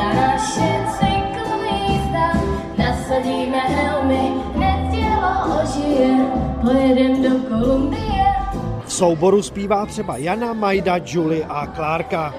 ta naše cyklojízda. Nasadíme helmy, hned tělo ožije, pojedem do Kolumbie. V souboru zpívá třeba Jana, Majda, Julie a Klárka.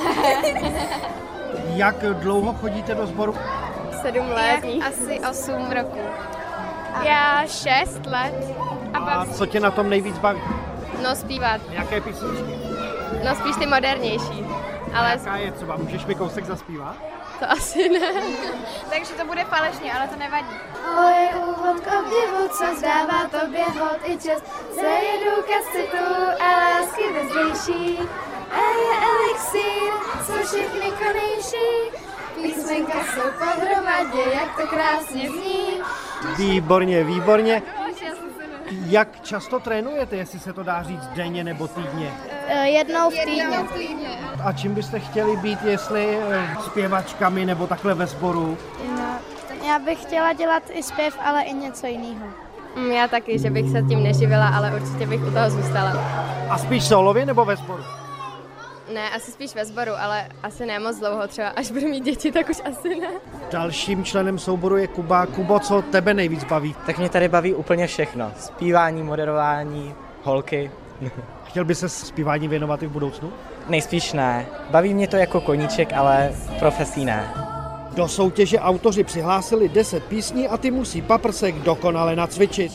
Jak dlouho chodíte do sboru? 7 let, asi 8 roků. Já 6 let. A co tě na tom nejvíc baví? No zpívat, Jaké písničky? no spíš ty modernější, ale Jaká je třeba? Můžeš mi kousek zaspívat? to asi ne. Takže to bude falešně, ale to nevadí. Moje úvod k obdivu, co zdává tobě hod i čest. Zajedu kasetu a lásky bezdější. A je elixír, jsou všechny konejší. Písmenka jsou pohromadě, jak to krásně zní. Výborně, výborně. Jak často trénujete, jestli se to dá říct denně nebo týdně? Jednou v týdně. A čím byste chtěli být, jestli zpěvačkami nebo takhle ve sboru? No, já bych chtěla dělat i zpěv, ale i něco jiného. Já taky, že bych se tím neživila, ale určitě bych u toho zůstala. A spíš solově nebo ve sboru? Ne, asi spíš ve sboru, ale asi ne moc dlouho, třeba až budu mít děti, tak už asi ne. Dalším členem souboru je Kuba. Kubo, co tebe nejvíc baví? Tak mě tady baví úplně všechno. Zpívání, moderování, holky. Chtěl by se zpívání věnovat i v budoucnu? Nejspíš ne. Baví mě to jako koníček, ale profesí ne. Do soutěže autoři přihlásili 10 písní a ty musí paprsek dokonale nacvičit.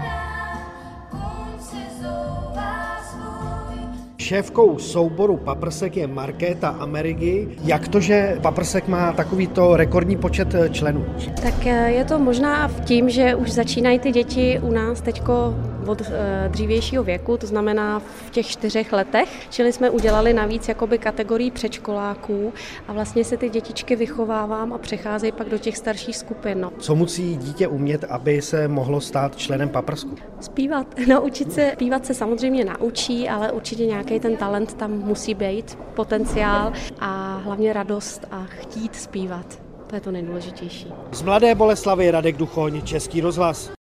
Šéfkou souboru Paprsek je Markéta Amerigy. Jak to, že Paprsek má takovýto rekordní počet členů? Tak je to možná tím, že už začínají ty děti u nás teďko od dřívějšího věku, to znamená v těch 4 letech, čili jsme udělali navíc jakoby kategorii předškoláků a vlastně se ty dětičky vychovávám a přecházejí pak do těch starších skupin. No. Co musí dítě umět, aby se mohlo stát členem Paprsku? Zpívat, naučit se, zpívat se samozřejmě naučí, ale určitě nějaký ten talent tam musí být, potenciál a hlavně radost a chtít zpívat. To je to nejdůležitější. Z Mladé Boleslavi Radek Duchoň, Český rozhlas.